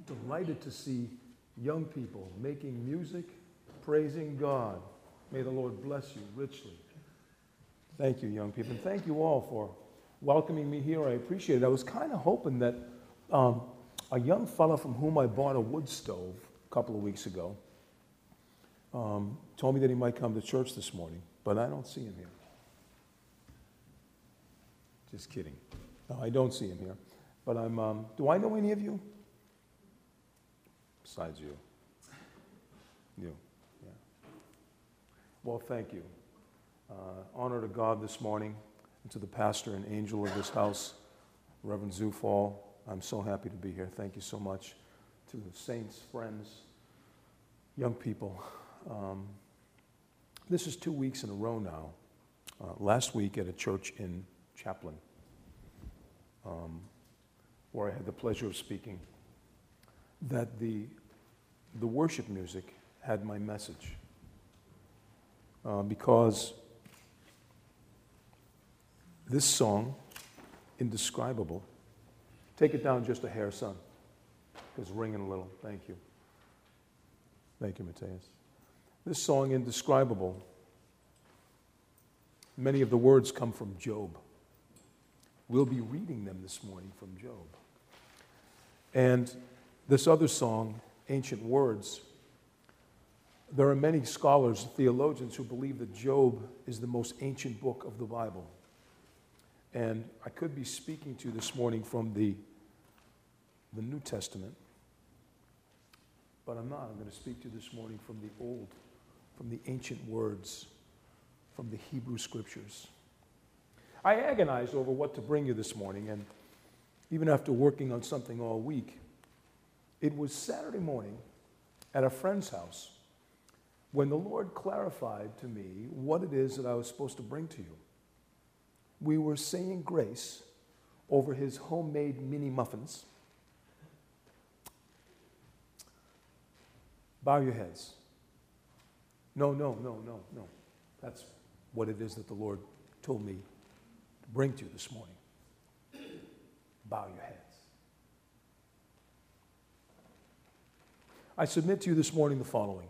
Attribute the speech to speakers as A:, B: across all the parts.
A: delighted to see young people making music, praising God. May the Lord bless you richly. Thank you, young people. And thank you all for welcoming me here. I appreciate it. I was kind of hoping that a young fella from whom I bought a wood stove a couple of weeks ago told me that he might come to church this morning, but I don't see him here. Just kidding. No, I don't see him here. But do I know any of you? Besides you. You, yeah. Well, thank you. Honor to God this morning and to the pastor and angel of this house, Reverend Zufall. I'm so happy to be here. Thank you so much to the saints, friends, young people. This is 2 weeks in a row now. Last week at a church in Chaplin, where I had the pleasure of speaking, that the worship music had my message. Because this song, Indescribable, take it down just a hair, son. It's ringing a little. Thank you. Thank you, Mateus. This song, Indescribable, many of the words come from Job. We'll be reading them this morning from Job. And this other song, Ancient Words, there are many scholars, theologians, who believe that Job is the most ancient book of the Bible. And I could be speaking to you this morning from the New Testament, but I'm not. I'm going to speak to you this morning from the Old, from the ancient words, from the Hebrew Scriptures. I agonized over what to bring you this morning, and even after working on something all week, it was Saturday morning at a friend's house when the Lord clarified to me what it is that I was supposed to bring to you. We were saying grace over his homemade mini muffins. Bow your heads. No. That's what it is that the Lord told me to bring to you this morning. Bow your heads. I submit to you this morning the following.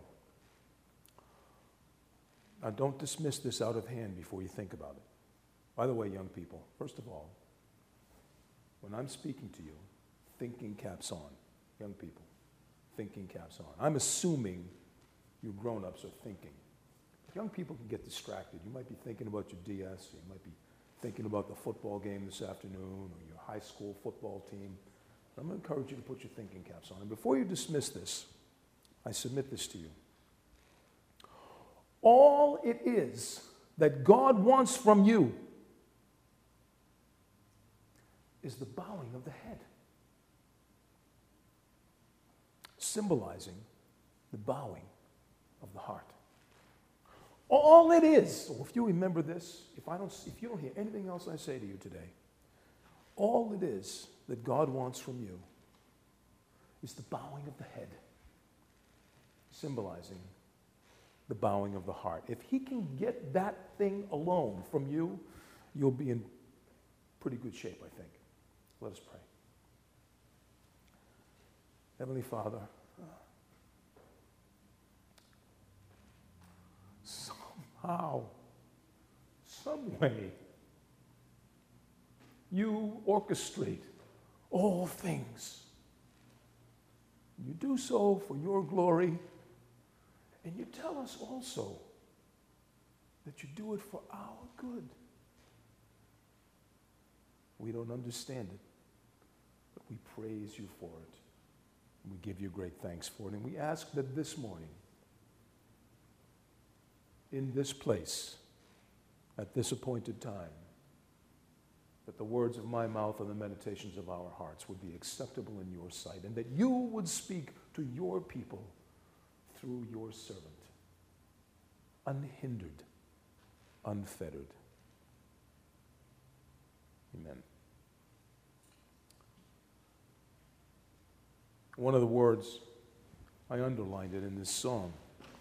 A: Now, don't dismiss this out of hand before you think about it. By the way, young people, first of all, when I'm speaking to you, thinking caps on. Young people, thinking caps on. I'm assuming you grown-ups are thinking. Young people can get distracted. You might be thinking about your DS. You might be thinking about the football game this afternoon or your high school football team. I'm going to encourage you to put your thinking caps on. And before you dismiss this, I submit this to you. All it is that God wants from you is the bowing of the head, symbolizing the bowing of the heart. All it is, or if you remember this, if you don't hear anything else I say to you today, all it is that God wants from you is the bowing of the head, symbolizing the bowing of the heart. If he can get that thing alone from you, you'll be in pretty good shape, I think. Let us pray. Heavenly Father, somehow, some way, you orchestrate all things. You do so for your glory, and you tell us also that you do it for our good. We don't understand it, but we praise you for it. And we give you great thanks for it. And we ask that this morning, in this place, at this appointed time, that the words of my mouth and the meditations of our hearts would be acceptable in your sight, and that you would speak to your people through your servant, unhindered, unfettered. Amen. One of the words, I underlined it in this song,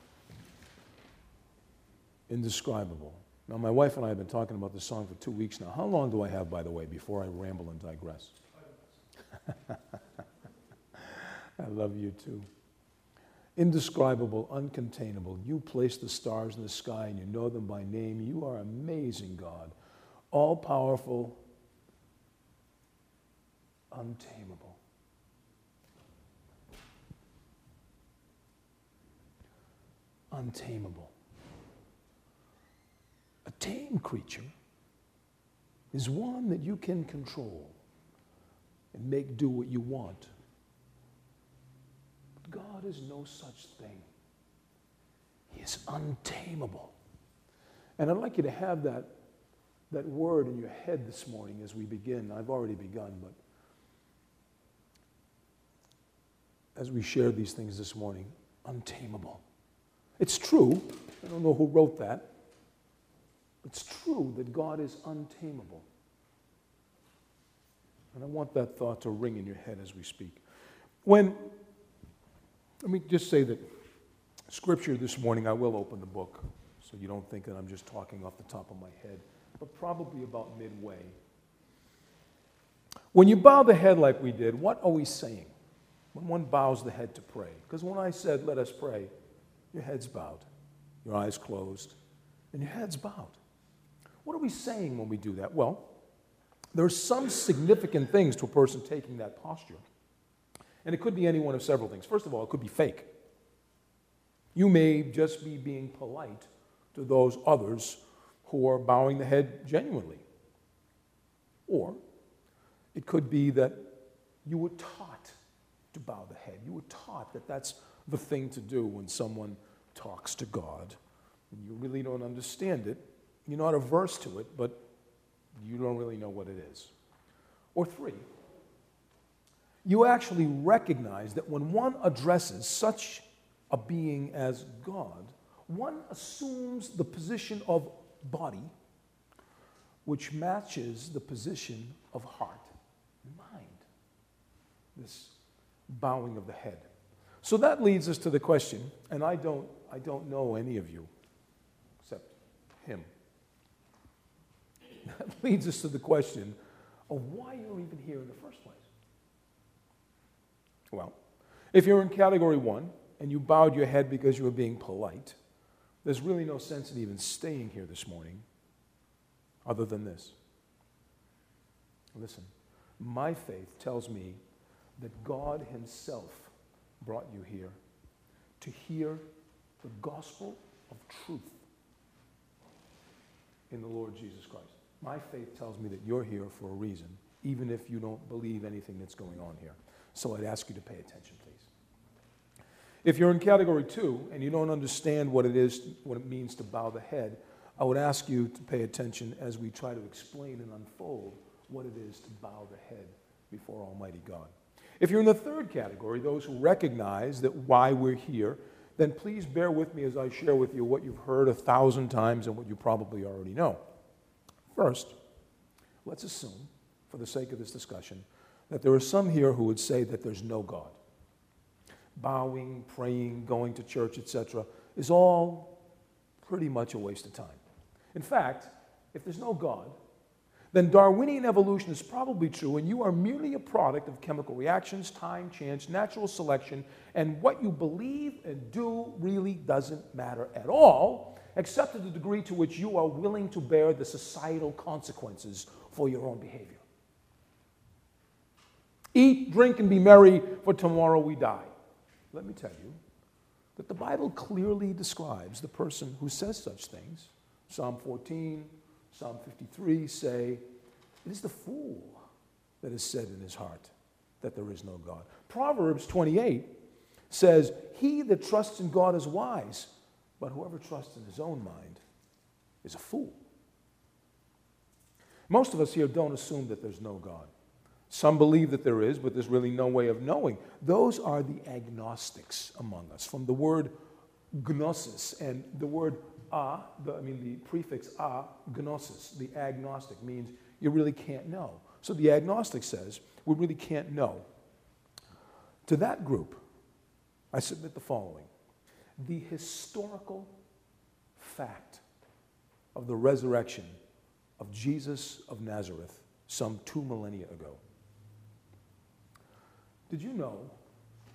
A: indescribable. Now, my wife and I have been talking about this song for 2 weeks now. How long do I have, by the way, before I ramble and digress? I love you too. Indescribable, uncontainable. You place the stars in the sky and you know them by name. You are amazing, God. All-powerful, untamable. Untamable. A tame creature is one that you can control and make do what you want. But God is no such thing. He is untamable. And I'd like you to have that word in your head this morning as we begin. I've already begun, but as we share these things this morning, untamable. It's true. I don't know who wrote that. It's true that God is untamable. And I want that thought to ring in your head as we speak. Let me just say that Scripture this morning, I will open the book, so you don't think that I'm just talking off the top of my head, but probably about midway. When you bow the head like we did, what are we saying? When one bows the head to pray. Because when I said, let us pray, your head's bowed, your eyes closed, and your head's bowed. What are we saying when we do that? Well, there are some significant things to a person taking that posture. And it could be any one of several things. First of all, it could be fake. You may just be being polite to those others who are bowing the head genuinely. Or it could be that you were taught to bow the head. You were taught that that's the thing to do when someone talks to God. And you really don't understand it. You're not averse to it, but you don't really know what it is. Or three, you actually recognize that when one addresses such a being as God, one assumes the position of body which matches the position of heart and mind. This bowing of the head. So that leads us to the question, and I don't know any of you except him. That leads us to the question of why you're even here in the first place. Well, if you're in category 1 and you bowed your head because you were being polite, there's really no sense in even staying here this morning other than this. Listen, my faith tells me that God himself brought you here to hear the gospel of truth in the Lord Jesus Christ. My faith tells me that you're here for a reason, even if you don't believe anything that's going on here. So I'd ask you to pay attention, please. If you're in category 2 and you don't understand what it means to bow the head, I would ask you to pay attention as we try to explain and unfold what it is to bow the head before Almighty God. If you're in the third category, those who recognize that why we're here, then please bear with me as I share with you what you've heard 1,000 times and what you probably already know. First, let's assume, for the sake of this discussion, that there are some here who would say that there's no God. Bowing, praying, going to church, etc., is all pretty much a waste of time. In fact, if there's no God, then Darwinian evolution is probably true, and you are merely a product of chemical reactions, time, chance, natural selection, and what you believe and do really doesn't matter at all, except to the degree to which you are willing to bear the societal consequences for your own behavior. Eat, drink, and be merry, for tomorrow we die. Let me tell you that the Bible clearly describes the person who says such things. Psalm 14, Psalm 53 say, it is the fool that has said in his heart that there is no God. Proverbs 28 says, he that trusts in God is wise, but whoever trusts in his own mind is a fool. Most of us here don't assume that there's no God. Some believe that there is, but there's really no way of knowing. Those are the agnostics among us, from the word gnosis, and the word the prefix gnosis, the agnostic, means you really can't know. So the agnostic says, we really can't know. To that group, I submit the following. The historical fact of the resurrection of Jesus of Nazareth some 2 millennia ago. Did you know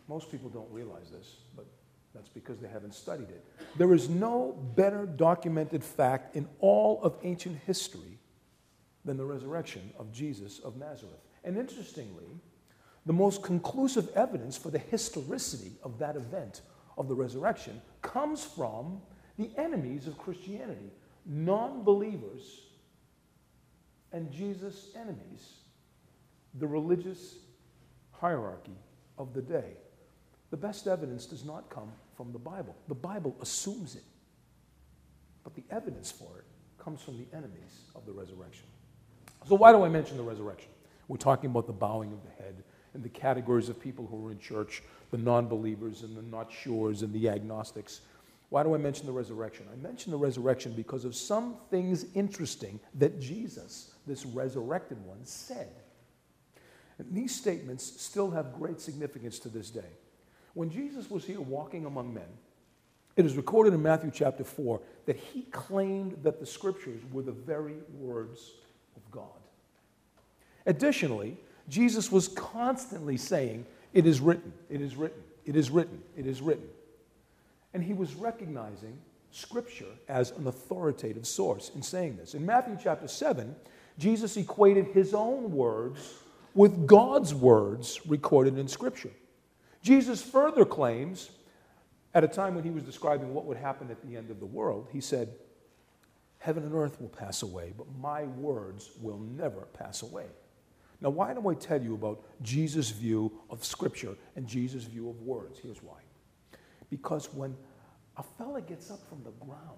A: Most people don't realize this, but that's because they haven't studied it. There is no better documented fact in all of ancient history than the resurrection of Jesus of Nazareth. And interestingly, the most conclusive evidence for the historicity of that event of the resurrection comes from the enemies of Christianity, non-believers and Jesus' enemies, the religious hierarchy of the day. The best evidence does not come from the Bible. The Bible assumes it. But the evidence for it comes from the enemies of the resurrection. So why do I mention the resurrection? We're talking about the bowing of the head and the categories of people who are in church, the non-believers and the not sures and the agnostics. Why do I mention the resurrection? I mention the resurrection because of some things interesting that Jesus, this resurrected one, said. And these statements still have great significance to this day. When Jesus was here walking among men, it is recorded in Matthew chapter 4 that he claimed that the scriptures were the very words of God. Additionally, Jesus was constantly saying, "It is written, it is written, it is written, it is written." And he was recognizing Scripture as an authoritative source in saying this. In Matthew chapter 7, Jesus equated his own words with God's words recorded in Scripture. Jesus further claims, at a time when he was describing what would happen at the end of the world, he said, "Heaven and earth will pass away, but my words will never pass away." Now, why do I tell you about Jesus' view of Scripture and Jesus' view of words? Here's why. Because when a fella gets up from the ground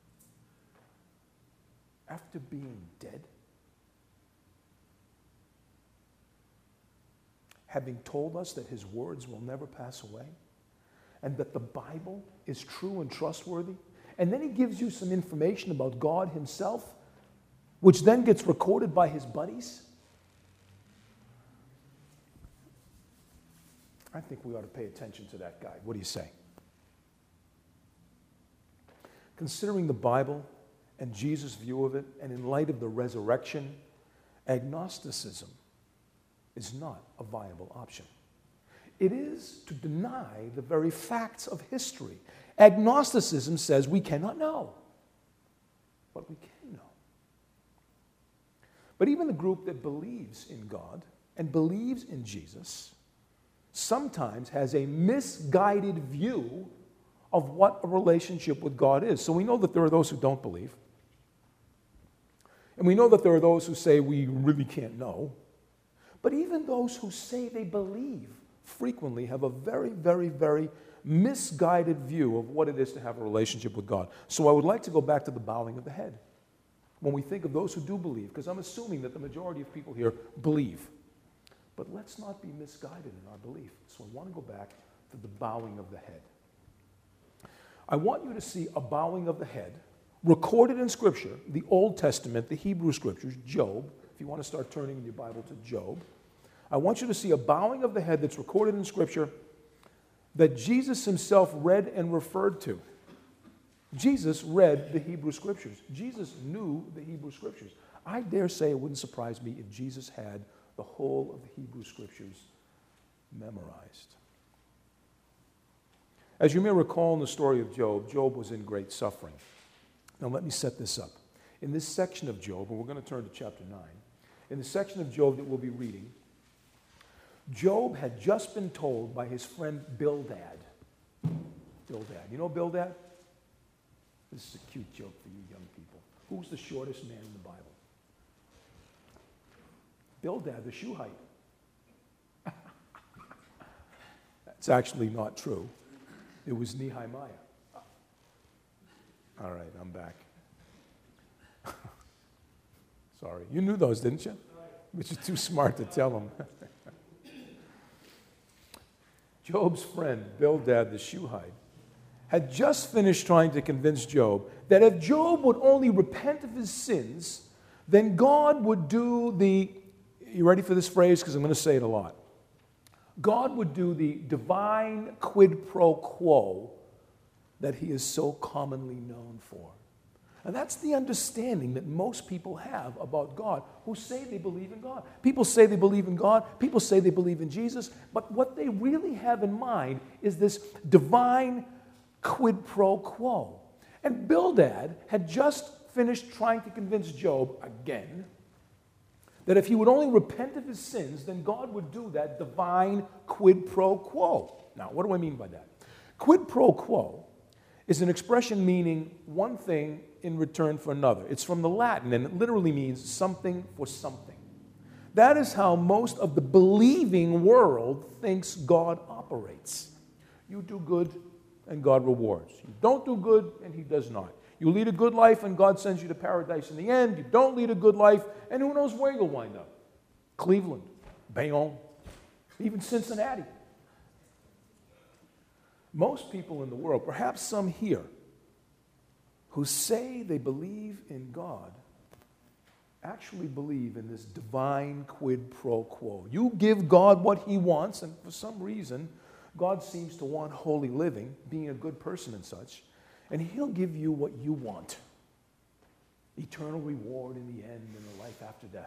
A: after being dead, having told us that his words will never pass away, and that the Bible is true and trustworthy, and then he gives you some information about God himself, which then gets recorded by his buddies, I think we ought to pay attention to that guy. What do you say? Considering the Bible and Jesus' view of it, and in light of the resurrection, agnosticism is not a viable option. It is to deny the very facts of history. Agnosticism says we cannot know, but we can know. But even the group that believes in God and believes in Jesus sometimes has a misguided view of what a relationship with God is. So we know that there are those who don't believe. And we know that there are those who say we really can't know. But even those who say they believe frequently have a very, very, very misguided view of what it is to have a relationship with God. So I would like to go back to the bowing of the head when we think of those who do believe, because I'm assuming that the majority of people here believe. But let's not be misguided in our belief. So I want to go back to the bowing of the head. I want you to see a bowing of the head recorded in Scripture, the Old Testament, the Hebrew Scriptures, Job. If you want to start turning in your Bible to Job, I want you to see a bowing of the head that's recorded in Scripture that Jesus himself read and referred to. Jesus read the Hebrew Scriptures. Jesus knew the Hebrew Scriptures. I dare say it wouldn't surprise me if Jesus had the whole of the Hebrew Scriptures memorized. As you may recall in the story of Job, Job was in great suffering. Now let me set this up. In this section of Job, and we're going to turn to chapter 9, in the section of Job that we'll be reading, Job had just been told by his friend Bildad. Bildad. You know Bildad? This is a cute joke for you young people. Who's the shortest man in the Bible? Bildad, the Shuhite. That's actually not true. It was Nehemiah. All right, I'm back. Sorry. You knew those, didn't you? But you're too smart to tell them. Job's friend, Bildad the Shuhite, had just finished trying to convince Job that if Job would only repent of his sins, then God would do the, you ready for this phrase? Because I'm going to say it a lot. God would do the divine quid pro quo that he is so commonly known for. And that's the understanding that most people have about God who say they believe in God. People say they believe in God. People say they believe in Jesus. But what they really have in mind is this divine quid pro quo. And Bildad had just finished trying to convince Job again that if he would only repent of his sins, then God would do that divine quid pro quo. Now, what do I mean by that? Quid pro quo is an expression meaning one thing in return for another. It's from the Latin, and it literally means something for something. That is how most of the believing world thinks God operates. You do good, and God rewards. You don't do good, and He does not. You lead a good life, and God sends you to paradise in the end. You don't lead a good life, and who knows where you'll wind up. Cleveland, Bayonne, even Cincinnati. Most people in the world, perhaps some here, who say they believe in God, actually believe in this divine quid pro quo. You give God what He wants, and for some reason, God seems to want holy living, being a good person and such, and He'll give you what you want. Eternal reward in the end and a life after death.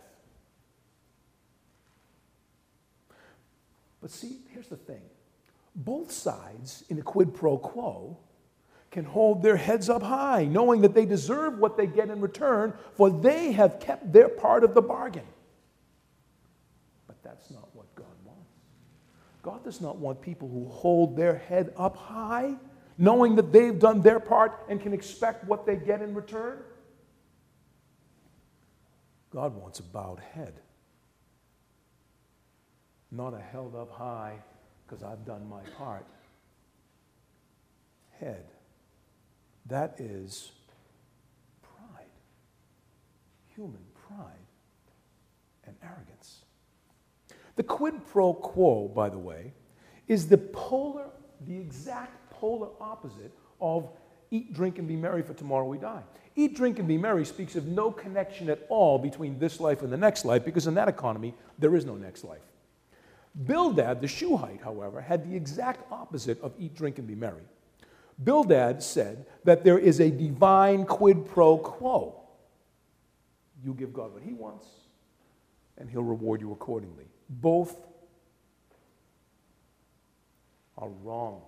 A: But see, here's the thing. Both sides in a quid pro quo can hold their heads up high, knowing that they deserve what they get in return, for they have kept their part of the bargain. But that's not what God wants. God does not want people who hold their head up high, knowing that they've done their part and can expect what they get in return. God wants a bowed head, not a held up high because I've done my part head. That is pride, human pride and arrogance. The quid pro quo, by the way, is the exact polar opposite of eat, drink, and be merry, for tomorrow we die. Eat, drink, and be merry speaks of no connection at all between this life and the next life, because in that economy, there is no next life. Bildad, the Shuhite, however, had the exact opposite of eat, drink, and be merry. Bildad said that there is a divine quid pro quo. You give God what He wants, and He'll reward you accordingly. Both are wrong.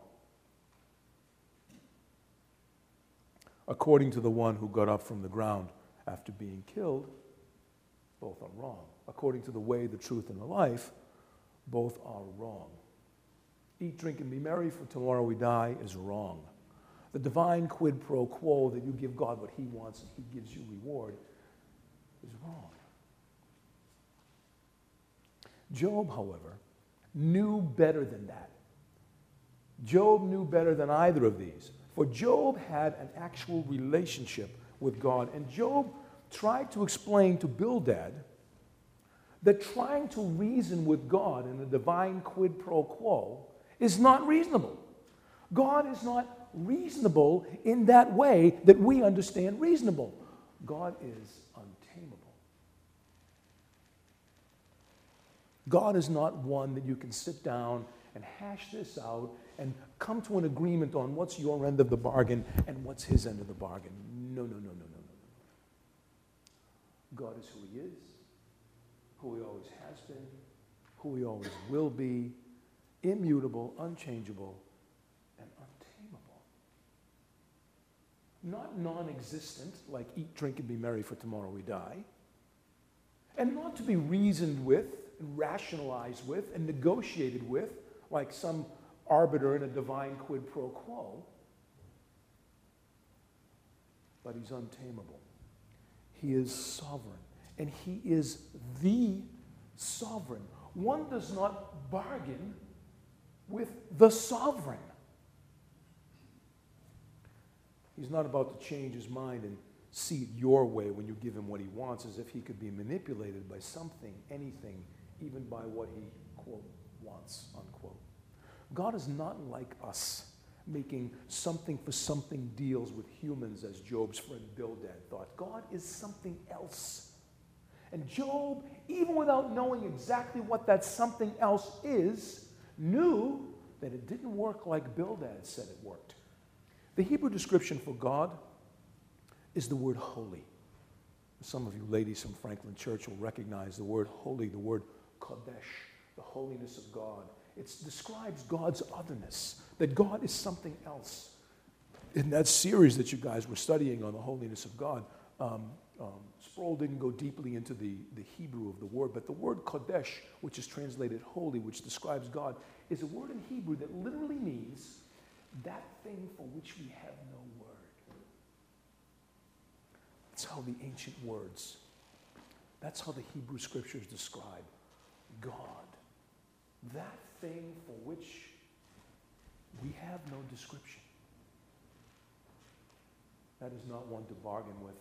A: According to the one who got up from the ground after being killed, both are wrong. According to the way, the truth, and the life, both are wrong. Eat, drink, and be merry, for tomorrow we die is wrong. The divine quid pro quo that you give God what He wants and He gives you reward is wrong. Job, however, knew better than that. Job knew better than either of these. For Job had an actual relationship with God. And Job tried to explain to Bildad that trying to reason with God in a divine quid pro quo is not reasonable. God is not reasonable in that way that we understand reasonable. God is untamable. God is not one that you can sit down and hash this out and come to an agreement on what's your end of the bargain and what's His end of the bargain. No. God is who He is, who He always has been, who He always will be, immutable, unchangeable, and untamable. Not non-existent, like eat, drink, and be merry, for tomorrow we die, and not to be reasoned with and rationalized with and negotiated with like some arbiter in a divine quid pro quo, but He's untamable. He is sovereign, and He is the sovereign. One does not bargain with the sovereign. He's not about to change His mind and see it your way when you give Him what He wants, as if He could be manipulated by something, anything, even by what He, quote, wants, unquote. God is not like us, making something for something deals with humans, as Job's friend Bildad thought. God is something else. And Job, even without knowing exactly what that something else is, knew that it didn't work like Bildad said it worked. The Hebrew description for God is the word holy. Some of you ladies from Franklin Church will recognize the word holy, the word kodesh, the holiness of God. It describes God's otherness, that God is something else. In that series that you guys were studying on the holiness of God, Sproul didn't go deeply into the Hebrew of the word, but the word kodesh, which is translated holy, which describes God, is a word in Hebrew that literally means that thing for which we have no word. That's how the ancient words, that's how the Hebrew scriptures describe God. That thing for which we have no description. That is not one to bargain with.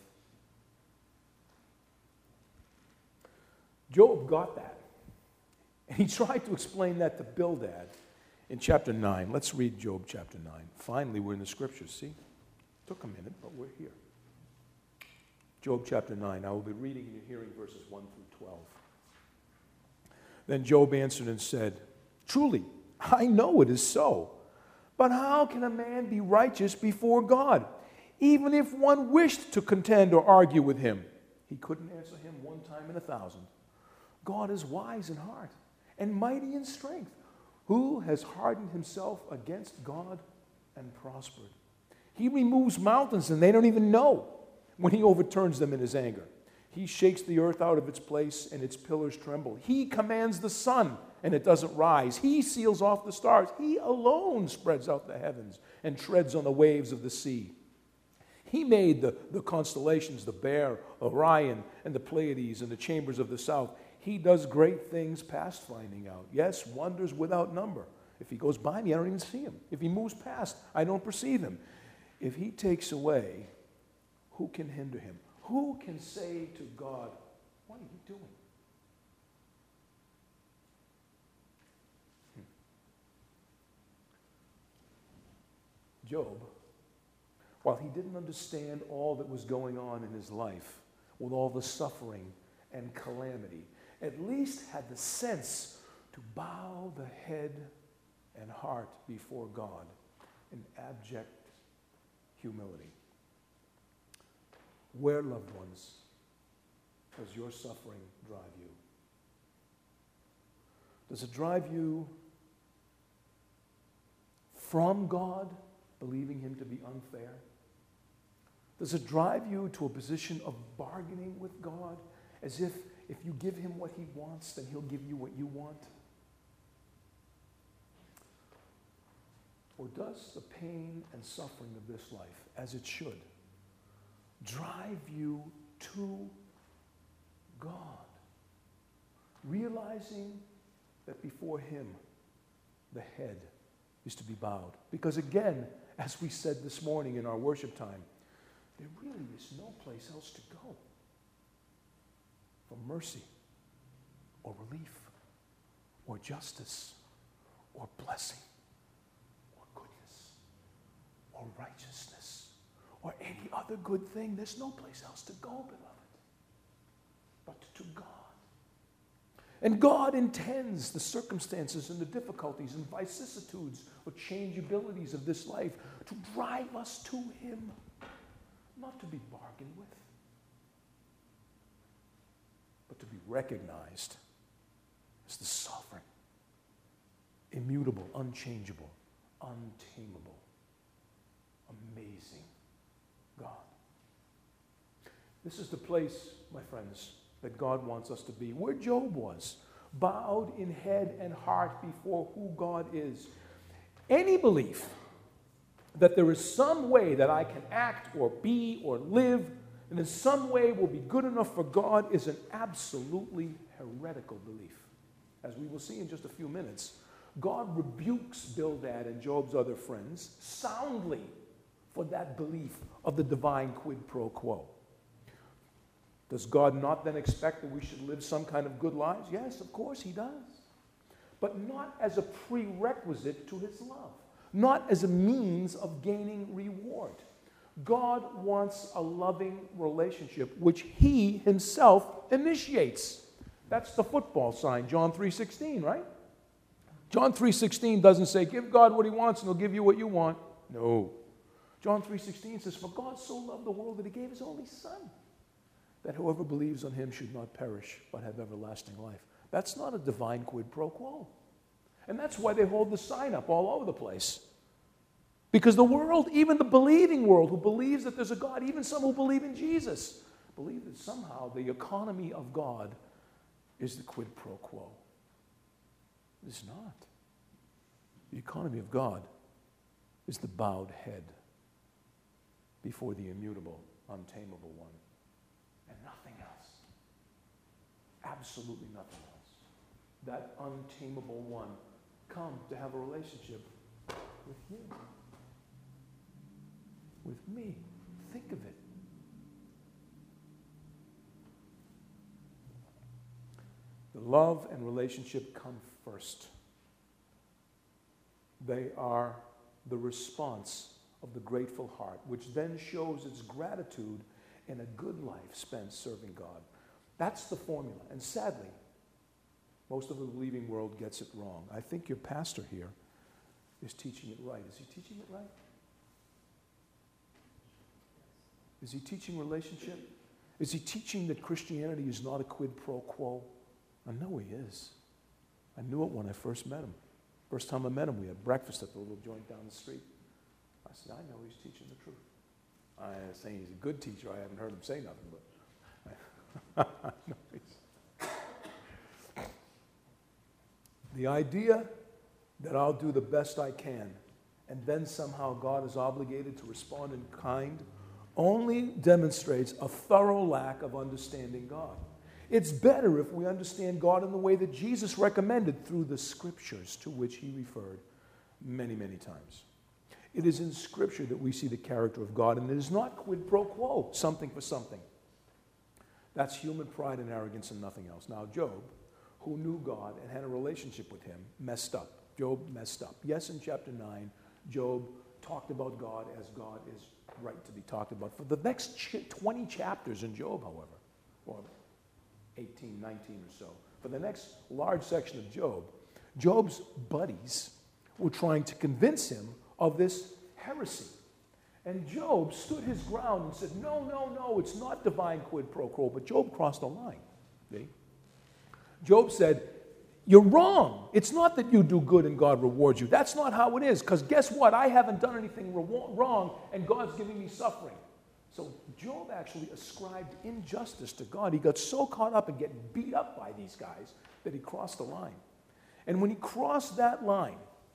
A: Job got that. And he tried to explain that to Bildad in chapter 9. Let's read Job chapter 9. Finally, we're in the scriptures, see? Took a minute, but we're here. Job chapter 9. I will be reading and hearing verses 1 through 12. Then Job answered and said, "Truly, I know it is so. But how can a man be righteous before God? Even if one wished to contend or argue with him, he couldn't answer him one time in 1,000. God is wise in heart and mighty in strength. Who has hardened himself against God and prospered? He removes mountains and they don't even know when he overturns them in his anger. He shakes the earth out of its place and its pillars tremble. He commands the sun and it doesn't rise. He seals off the stars. He alone spreads out the heavens and treads on the waves of the sea. He made the constellations, the Bear, Orion, and the Pleiades, and the chambers of the south. He does great things past finding out. Yes, wonders without number. If he goes by me, I don't even see him. If he moves past, I don't perceive him. If he takes away, who can hinder him? Who can say to God, what are you doing? Job, while he didn't understand all that was going on in his life, with all the suffering and calamity, at least had the sense to bow the head and heart before God in abject humility. Where, loved ones, does your suffering drive you? Does it drive you from God, believing him to be unfair? Does it drive you to a position of bargaining with God, as if you give him what he wants, then he'll give you what you want? Or does the pain and suffering of this life, as it should, drive you to God, realizing that before him the head is to be bowed? Because again, as we said this morning in our worship time, there really is no place else to go for mercy or relief or justice or blessing or goodness or righteousness or any other good thing. There's no place else to go, beloved, but to God. And God intends the circumstances and the difficulties and vicissitudes or changeabilities of this life to drive us to him, not to be bargained with, but to be recognized as the sovereign, immutable, unchangeable, untamable, amazing God. This is the place, my friends, that God wants us to be, where Job was, bowed in head and heart before who God is. Any belief that there is some way that I can act or be or live and in some way will be good enough for God is an absolutely heretical belief. As we will see in just a few minutes, God rebukes Bildad and Job's other friends soundly for that belief of the divine quid pro quo. Does God not then expect that we should live some kind of good lives? Yes, of course he does. But not as a prerequisite to his love. Not as a means of gaining reward. God wants a loving relationship which he himself initiates. That's the football sign, John 3:16, right? John 3:16 doesn't say, give God what he wants and he'll give you what you want. No. John 3:16 says, "For God so loved the world that he gave his only Son, that whoever believes on him should not perish, but have everlasting life." That's not a divine quid pro quo. And that's why they hold the sign up all over the place. Because the world, even the believing world who believes that there's a God, even some who believe in Jesus, believe that somehow the economy of God is the quid pro quo. It's not. The economy of God is the bowed head before the immutable, untamable one, and nothing else. Absolutely nothing else. That untamable one come to have a relationship with you, with me. Think of it. The love and relationship come first. They are the response of the grateful heart, which then shows its gratitude in a good life spent serving God. That's the formula. And sadly, most of the believing world gets it wrong. I think your pastor here is teaching it right. Is he teaching it right? Is he teaching relationship? Is he teaching that Christianity is not a quid pro quo? I know he is. I knew it when I first met him. First time I met him, we had breakfast at the little joint down the street. I said, I know he's teaching the truth. I am saying he's a good teacher. I haven't heard him say nothing, but I know he's. The idea that I'll do the best I can and then somehow God is obligated to respond in kind only demonstrates a thorough lack of understanding God. It's better if we understand God in the way that Jesus recommended through the Scriptures, to which he referred many, many times. It is in Scripture that we see the character of God, and it is not quid pro quo, something for something. That's human pride and arrogance and nothing else. Now, Job, who knew God and had a relationship with him, messed up. Job messed up. Yes, in chapter 9, Job talked about God as God is right to be talked about. For the next 20 chapters in Job, however, or 18, 19 or so, for the next large section of Job, Job's buddies were trying to convince him of this heresy. And Job stood his ground and said, no, it's not divine quid pro quo. But Job crossed the line. See? Job said, you're wrong. It's not that you do good and God rewards you. That's not how it is. Because guess what? I haven't done anything wrong and God's giving me suffering. So Job actually ascribed injustice to God. He got so caught up and getting beat up by these guys that he crossed the line. And when he crossed that line,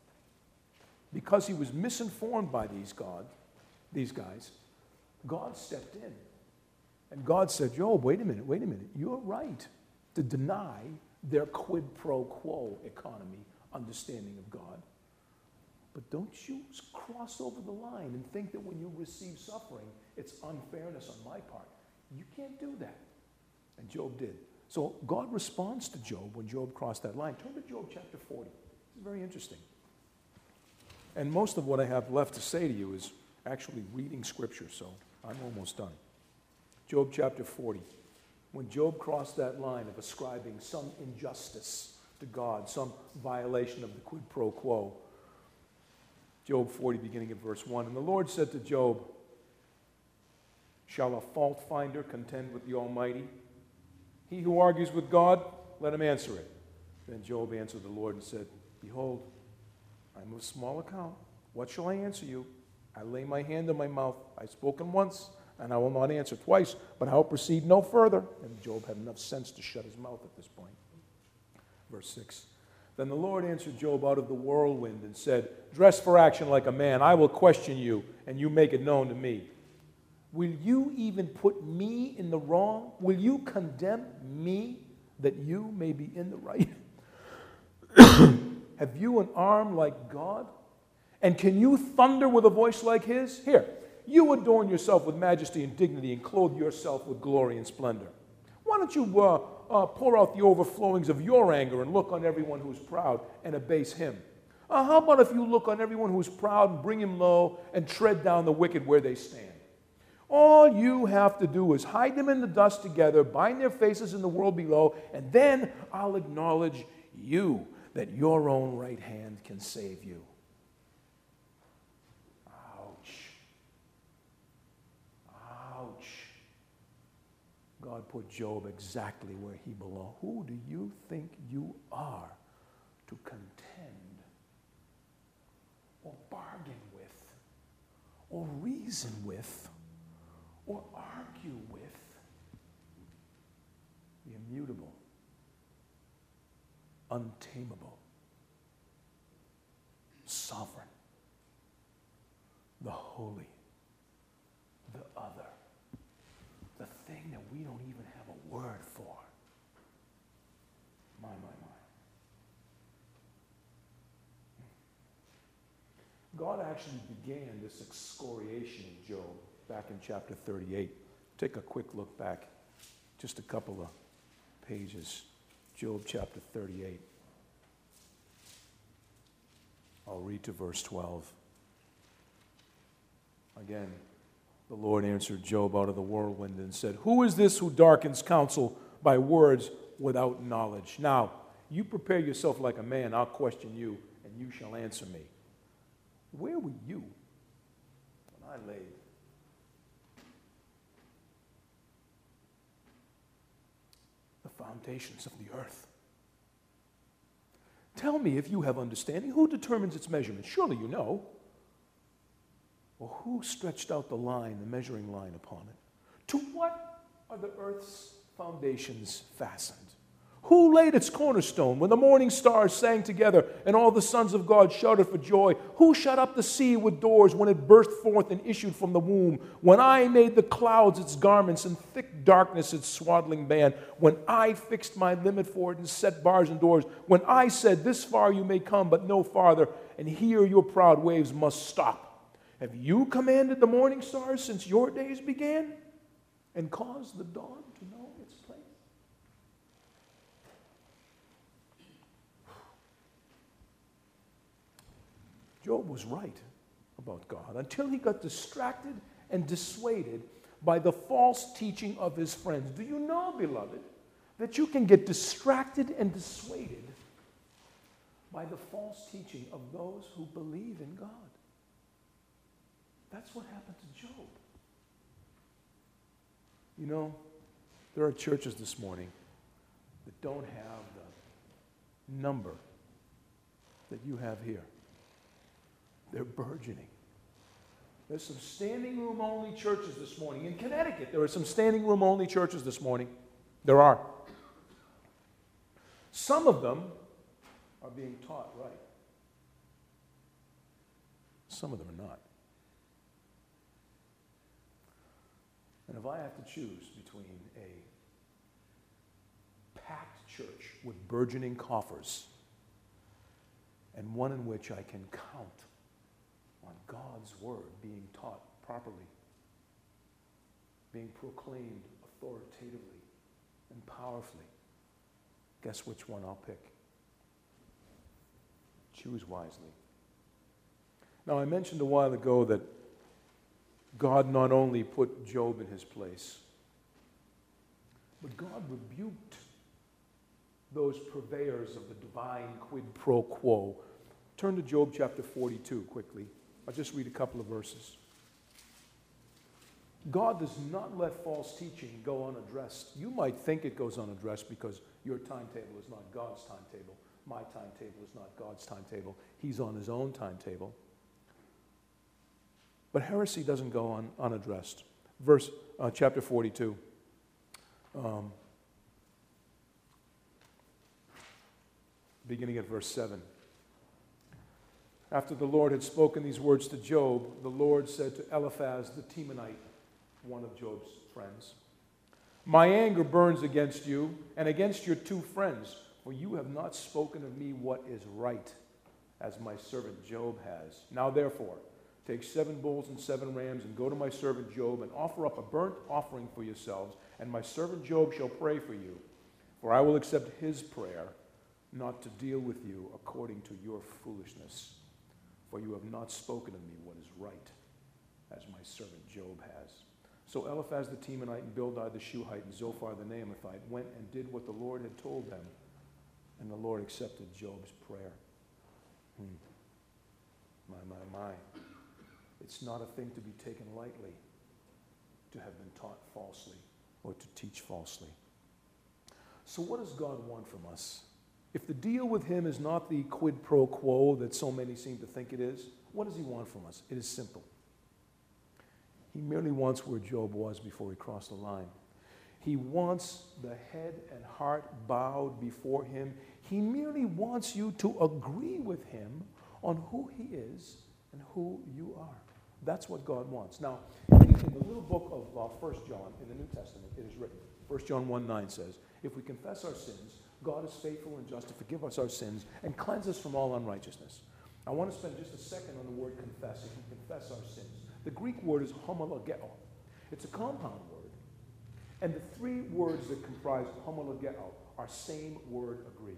A: because he was misinformed by these guys, God stepped in. And God said, Job, wait a minute. You're right to deny their quid pro quo economy understanding of God. But don't you cross over the line and think that when you receive suffering, it's unfairness on my part. You can't do that. And Job did. So God responds to Job when Job crossed that line. Turn to Job chapter 40. It's very interesting. And most of what I have left to say to you is actually reading Scripture, so I'm almost done. Job chapter 40. When Job crossed that line of ascribing some injustice to God, some violation of the quid pro quo, Job 40, beginning at verse 1. And the Lord said to Job, shall a fault finder contend with the Almighty? He who argues with God, let him answer it. Then Job answered the Lord and said, behold, I'm of small account. What shall I answer you? I lay my hand on my mouth. I've spoken once, and I will not answer twice, but I will proceed no further. And Job had enough sense to shut his mouth at this point. Verse 6. Then the Lord answered Job out of the whirlwind and said, dress for action like a man. I will question you, and you make it known to me. Will you even put me in the wrong? Will you condemn me that you may be in the right? Have you an arm like God? And can you thunder with a voice like his? Here, you adorn yourself with majesty and dignity and clothe yourself with glory and splendor. Why don't you pour out the overflowings of your anger and look on everyone who's proud and abase him? How about if you look on everyone who's proud and bring him low and tread down the wicked where they stand? All you have to do is hide them in the dust together, bind their faces in the world below, and then I'll acknowledge you, that your own right hand can save you. Ouch. God put Job exactly where he belonged. Who do you think you are to contend or bargain with or reason with or argue with the immutable, untamable, sovereign, the holy, the other, the thing that we don't even have a word for? My. God actually began this excoriation of Job back in chapter 38. Take a quick look back, just a couple of pages. Job chapter 38. I'll read to verse 12. Again, the Lord answered Job out of the whirlwind and said, "Who is this who darkens counsel by words without knowledge? Now, you prepare yourself like a man, I'll question you, and you shall answer me. Where were you when I laid the foundations of the earth? Tell me if you have understanding. Who determines its measurement? Surely you know. Or who stretched out the line, the measuring line upon it? To what are the earth's foundations fastened? Who laid its cornerstone when the morning stars sang together and all the sons of God shouted for joy? Who shut up the sea with doors when it burst forth and issued from the womb? When I made the clouds its garments and thick darkness its swaddling band? When I fixed my limit for it and set bars and doors? When I said, this far you may come, but no farther, and here your proud waves must stop? Have you commanded the morning stars since your days began and caused the dawn to know its place?" Job was right about God until he got distracted and dissuaded by the false teaching of his friends. Do you know, beloved, that you can get distracted and dissuaded by the false teaching of those who believe in God? That's what happened to Job. You know, there are churches this morning that don't have the number that you have here. They're burgeoning. There's some standing room only churches this morning. In Connecticut, there are some standing room only churches this morning. There are. Some of them are being taught right. Some of them are not. And if I have to choose between a packed church with burgeoning coffers and one in which I can count on God's word being taught properly, being proclaimed authoritatively and powerfully, guess which one I'll pick? Choose wisely. Now, I mentioned a while ago that God not only put Job in his place, but God rebuked those purveyors of the divine quid pro quo. Turn to Job chapter 42 quickly. I'll just read a couple of verses. God does not let false teaching go unaddressed. You might think it goes unaddressed because your timetable is not God's timetable. My timetable is not God's timetable. He's on his own timetable. But heresy doesn't go unaddressed. Chapter 42. Beginning at verse 7. After the Lord had spoken these words to Job, the Lord said to Eliphaz the Temanite, one of Job's friends, "My anger burns against you and against your two friends, for you have not spoken of me what is right, as my servant Job has. Now therefore, take 7 bulls and 7 rams and go to my servant Job and offer up a burnt offering for yourselves, and my servant Job shall pray for you. For I will accept his prayer, not to deal with you according to your foolishness. For you have not spoken of me what is right, as my servant Job has." So Eliphaz the Temanite and Bildad the Shuhite and Zophar the Naamathite went and did what the Lord had told them, and the Lord accepted Job's prayer. My. It's not a thing to be taken lightly to have been taught falsely or to teach falsely. So what does God want from us? If the deal with him is not the quid pro quo that so many seem to think it is, what does he want from us? It is simple. He merely wants where Job was before he crossed the line. He wants the head and heart bowed before him. He merely wants you to agree with him on who he is and who you are. That's what God wants. Now, in the little book of 1 John in the New Testament, it is written, 1 John 1:9 says, if we confess our sins, God is faithful and just to forgive us our sins and cleanse us from all unrighteousness. I want to spend just a second on the word confess. If we confess our sins. The Greek word is homologeo. It's a compound word. And the three words that comprise homologeo are same word agree.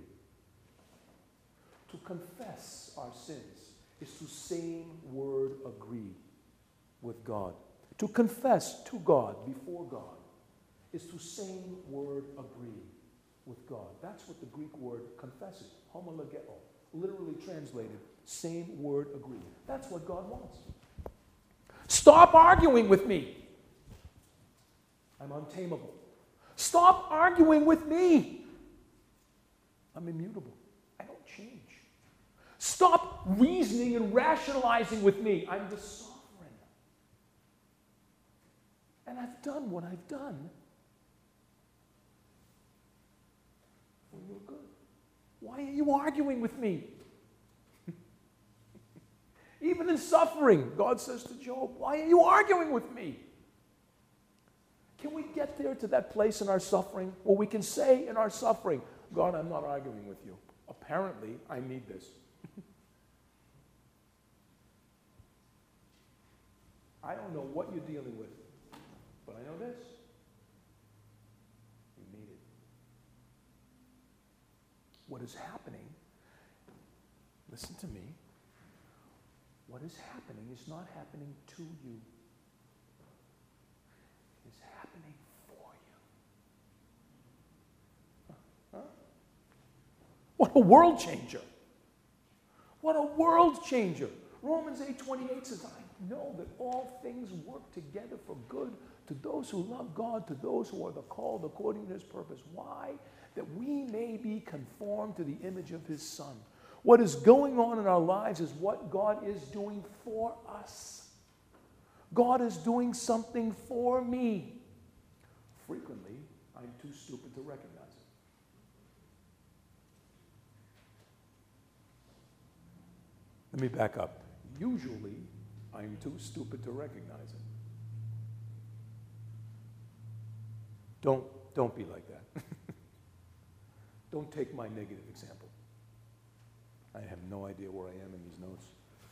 A: To confess our sins is to same word agree with God. To confess to God, before God, is to same word agree with God. That's what the Greek word confess is, homologeo. Literally translated, same word agree. That's what God wants. Stop arguing with me. I'm untamable. Stop arguing with me. I'm immutable. I don't change. Stop reasoning and rationalizing with me. I'm the sovereign. And I've done what I've done for your good. Why are you arguing with me? Even in suffering, God says to Job, why are you arguing with me? Can we get there to that place in our suffering where we can say in our suffering, God, I'm not arguing with you. Apparently, I need this. I don't know what you're dealing with, but I know this. You need it. What is happening, listen to me, what is happening is not happening to you. It is happening for you. Huh? What a world changer. What a world changer. Romans 8:28 says, I know that all things work together for good to those who love God, to those who are the called according to his purpose. Why? That we may be conformed to the image of his Son. What is going on in our lives is what God is doing for us. God is doing something for me. Frequently, I'm too stupid to recognize it. Let me back up. Usually, I'm too stupid to recognize it. Don't be like that. Don't take my negative example. I have no idea where I am in these notes.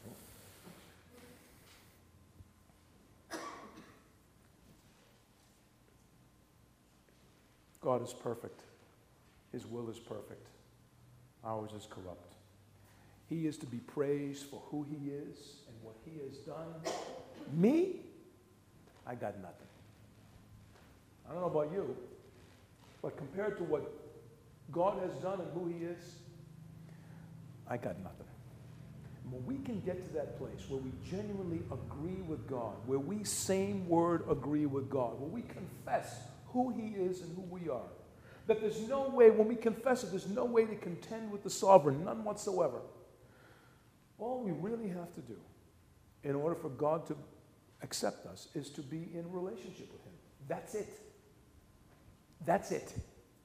A: God is perfect. His will is perfect. Ours is corrupt. He is to be praised for who he is and what he has done. Me? I got nothing. I don't know about you, but compared to what God has done and who he is, I got nothing. When we can get to that place where we genuinely agree with God, where we same word agree with God, where we confess who he is and who we are, that there's no way, when we confess it, there's no way to contend with the sovereign, none whatsoever. All we really have to do in order for God to accept us is to be in relationship with him. That's it. That's it.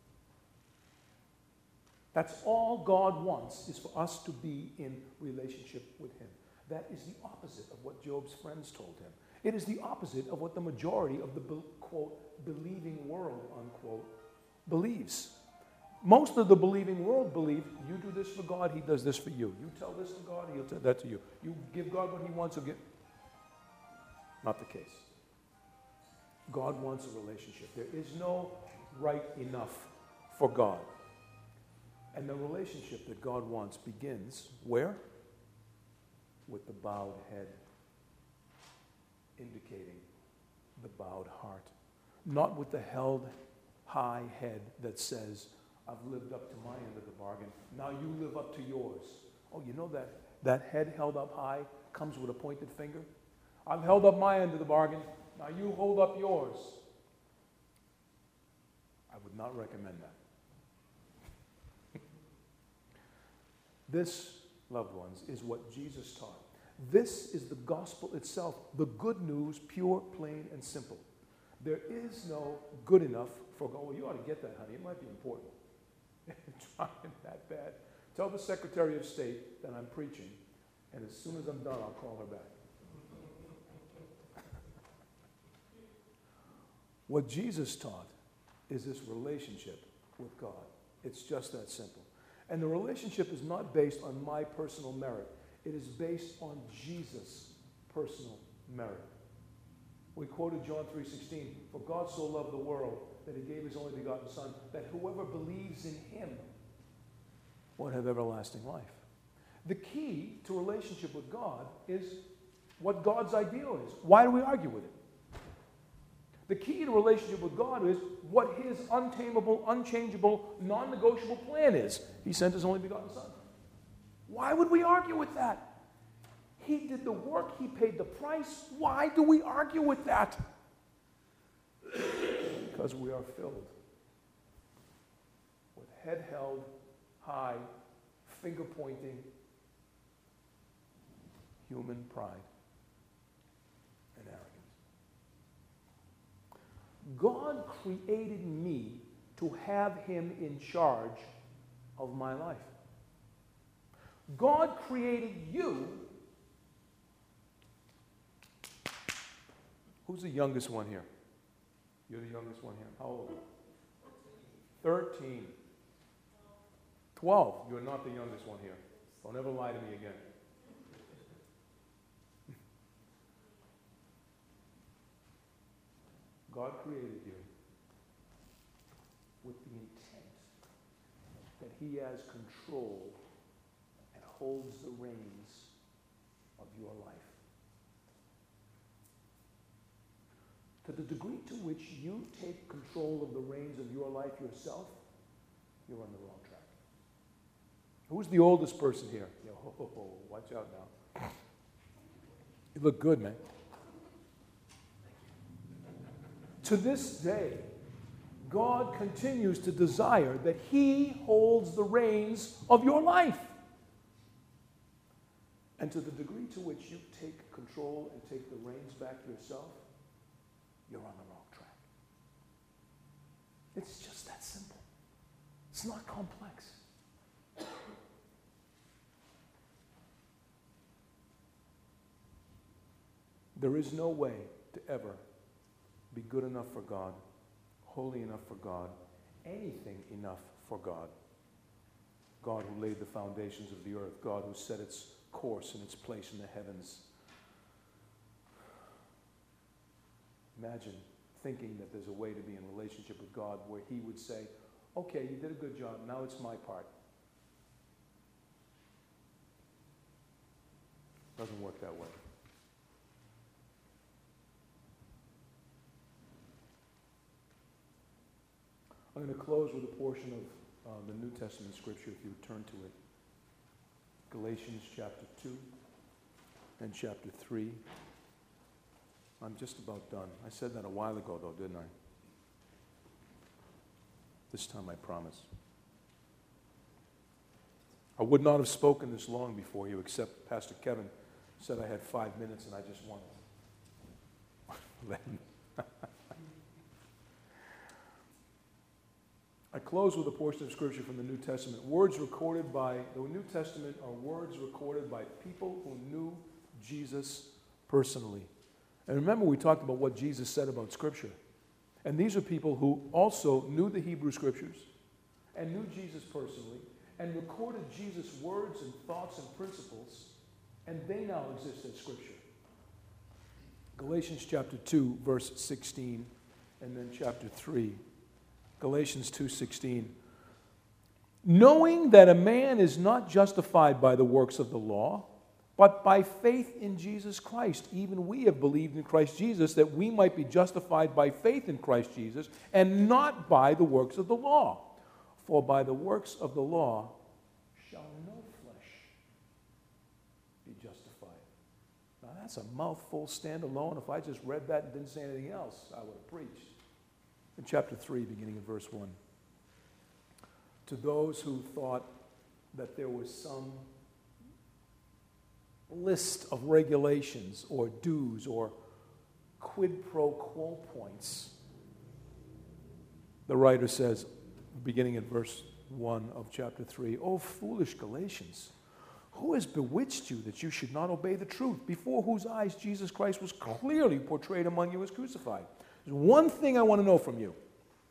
A: That's all God wants, is for us to be in relationship with him. That is the opposite of what Job's friends told him. It is the opposite of what the majority of the, quote, believing world, unquote, believes. Most of the believing world believe you do this for God, he does this for you. You tell this to God, he'll tell that to you. You give God what he wants, he'll give. Not the case. God wants a relationship. There is no right enough for God. And the relationship that God wants begins where? With the bowed head, indicating the bowed heart. Not with the held high head that says, I've lived up to my end of the bargain. Now you live up to yours. Oh, you know that head held up high comes with a pointed finger? I've held up my end of the bargain. Now you hold up yours. would not recommend that. This, loved ones, is what Jesus taught. This is the gospel itself, the good news, pure, plain, and simple. There is no good enough for God. Well, you ought to get that, honey. It might be important. Trying that bad. Tell the Secretary of State that I'm preaching, and as soon as I'm done, I'll call her back. What Jesus taught is this relationship with God. It's just that simple. And the relationship is not based on my personal merit. It is based on Jesus' personal merit. We quoted John 3:16, "For God so loved the world that he gave his only begotten Son, that whoever believes in him would have everlasting life." The key to relationship with God is what God's ideal is. Why do we argue with it? The key to relationship with God is what his untamable, unchangeable, non-negotiable plan is. He sent his only begotten Son. Why would we argue with that? He did the work. He paid the price. Why do we argue with that? Because we are filled with head held high, finger pointing, human pride and arrogance. God created me to have him in charge of my life. God created you. Who's the youngest one here? You're the youngest one here. How old are you? 13. 12. You're not the youngest one here. Don't ever lie to me again. God created you with the intent that he has control and holds the reins of your life. To the degree to which you take control of the reins of your life yourself, you're on the wrong track. Who's the oldest person here? Watch out now. You look good, man. To this day, God continues to desire that he holds the reins of your life. And to the degree to which you take control and take the reins back yourself, you're on the wrong track. It's just that simple. It's not complex. There is no way to ever be good enough for God, holy enough for God, anything enough for God. God who laid the foundations of the earth, God who set its course and its place in the heavens. Imagine thinking that there's a way to be in relationship with God where he would say, okay, you did a good job, now it's my part. Doesn't work that way. I'm going to close with a portion of the New Testament scripture, if you would turn to it. Galatians chapter 2 and chapter 3. I'm just about done. I said that a while ago, though, didn't I? This time I promise. I would not have spoken this long before you, except Pastor Kevin said I had 5 minutes, and I just wanted to let him. I close with a portion of scripture from the New Testament. The New Testament are words recorded by people who knew Jesus personally. And remember, we talked about what Jesus said about scripture. And these are people who also knew the Hebrew scriptures and knew Jesus personally and recorded Jesus' words and thoughts and principles, and they now exist as scripture. Galatians chapter 2, verse 16, and then chapter 3. Galatians 2:16. Knowing that a man is not justified by the works of the law, but by faith in Jesus Christ. Even we have believed in Christ Jesus that we might be justified by faith in Christ Jesus and not by the works of the law. For by the works of the law shall no flesh be justified. Now that's a mouthful stand alone. If I just read that and didn't say anything else, I would have preached. In chapter 3, beginning in verse 1, to those who thought that there was some list of regulations or dues or quid pro quo points, the writer says, beginning at verse 1 of chapter 3, "O foolish Galatians, who has bewitched you that you should not obey the truth, before whose eyes Jesus Christ was clearly portrayed among you as crucified?" There's one thing I want to know from you.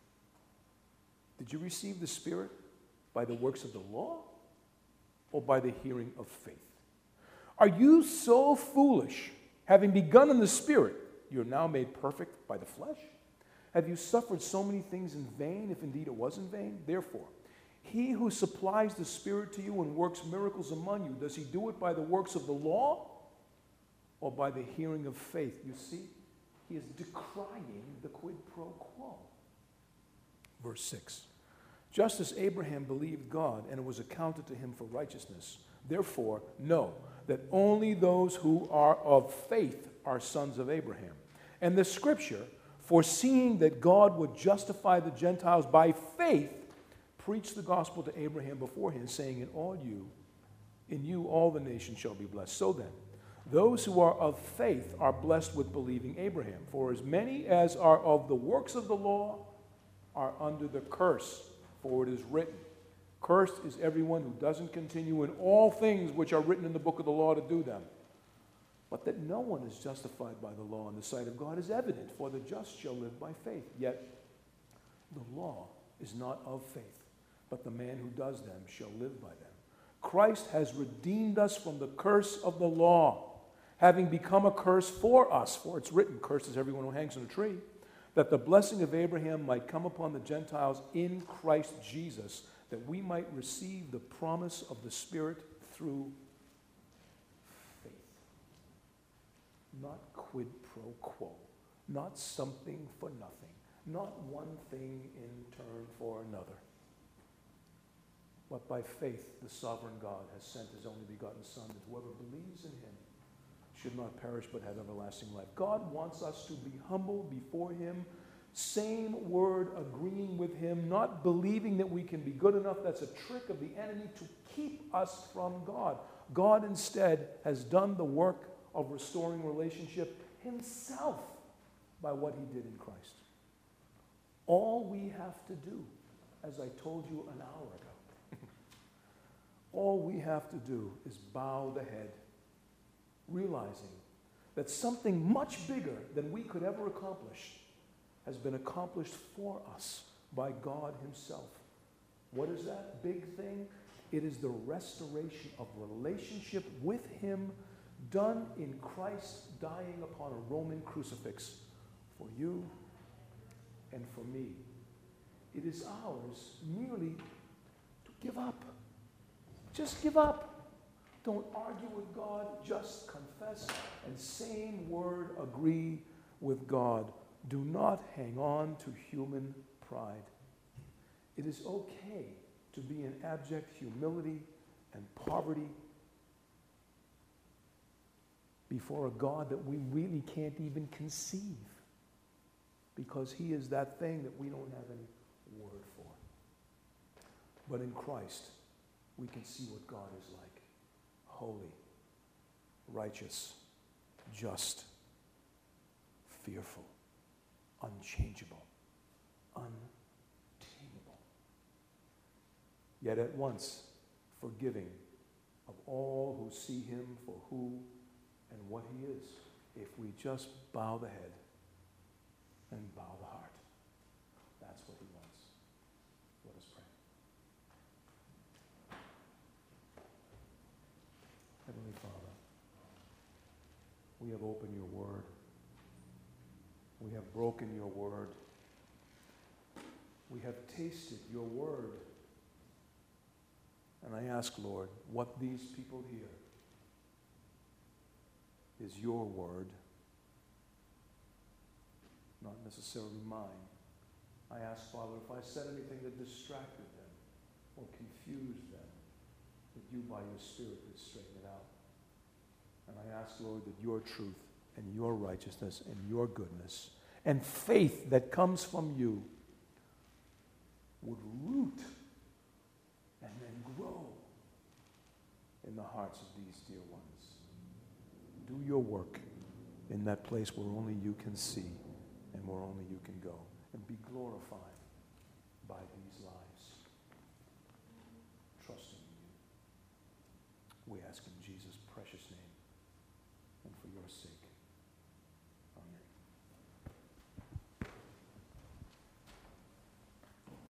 A: Did you receive the Spirit by the works of the law or by the hearing of faith? Are you so foolish, having begun in the Spirit, you're now made perfect by the flesh? Have you suffered so many things in vain, if indeed it was in vain? Therefore, he who supplies the Spirit to you and works miracles among you, does he do it by the works of the law or by the hearing of faith? You see, he is decrying the quid pro quo. Verse 6, "Just as Abraham believed God, and it was accounted to him for righteousness, therefore know that only those who are of faith are sons of Abraham. And the Scripture, foreseeing that God would justify the Gentiles by faith, preached the gospel to Abraham beforehand, saying, in you all the nations shall be blessed. So then, those who are of faith are blessed with believing Abraham. For as many as are of the works of the law are under the curse. For it is written, cursed is everyone who doesn't continue in all things which are written in the book of the law to do them. But that no one is justified by the law in the sight of God is evident, for the just shall live by faith. Yet the law is not of faith, but the man who does them shall live by them. Christ has redeemed us from the curse of the law, having become a curse for us. For it's written, cursed is everyone who hangs on a tree, that the blessing of Abraham might come upon the Gentiles in Christ Jesus, that we might receive the promise of the Spirit through faith. Not quid pro quo, not something for nothing, not one thing in turn for another. But by faith, the sovereign God has sent his only begotten Son, that whoever believes in him should not perish but have everlasting life. God wants us to be humble before him, same word, agreeing with him, not believing that we can be good enough. That's a trick of the enemy to keep us from God. God instead has done the work of restoring relationship himself by what he did in Christ. All we have to do, as I told you an hour ago, all we have to do is bow the head, realizing that something much bigger than we could ever accomplish has been accomplished for us by God himself. What is that big thing? It is the restoration of relationship with him, done in Christ dying upon a Roman crucifix for you and for me. It is ours merely to give up. Just give up. Don't argue with God. Just confess and same word agree with God. Do not hang on to human pride. It is okay to be in abject humility and poverty before a God that we really can't even conceive, because he is that thing that we don't have any word for. But in Christ, we can see what God is like: holy, righteous, just, fearful, unchangeable, untamable. Yet at once forgiving of all who see him for who and what he is, if we just bow the head and bow the heart. That's what he wants. Let us pray. Heavenly Father, we have opened your word. We have broken your word. We have tasted your word. And I ask, Lord, what these people hear is your word, not necessarily mine. I ask, Father, if I said anything that distracted them or confused them, that you by your Spirit would straighten it out. And I ask, Lord, that your truth and your righteousness and your goodness and faith that comes from you would root and then grow in the hearts of these dear ones. Do your work in that place where only you can see and where only you can go, and be glorified by these lives. Trusting in you. We ask in Jesus' precious name and for your sake.